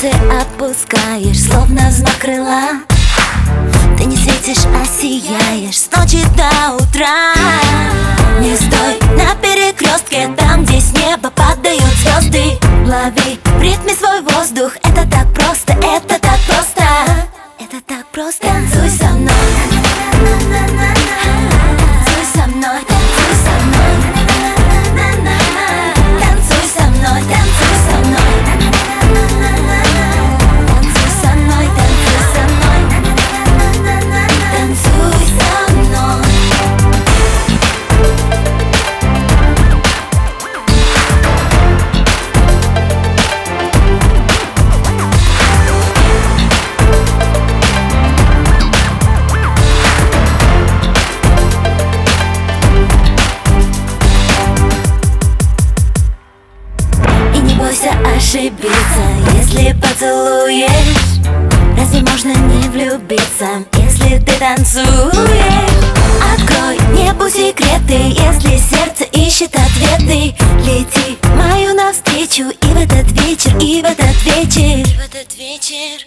пальцы опускаешь, словно знак крыла. Ты не светишь, а сияешь с ночи до утра. Не стой на перекрестке, там, где с неба падают звезды. Лови в ритме свой воздух, это так просто, это так просто. Это так просто. Танцуй со мной, танцуй со мной, танцуй со мной, танцуй со мной, танцуй со мной, танцуй со мной, танцуй со мной, танцуй со мной. Ошибиться, если поцелуешь. Разве можно не влюбиться, если ты танцуешь? Открой небу секреты, если сердце ищет ответы. Лети мою навстречу и в этот вечер, и в этот вечер, и в этот вечер.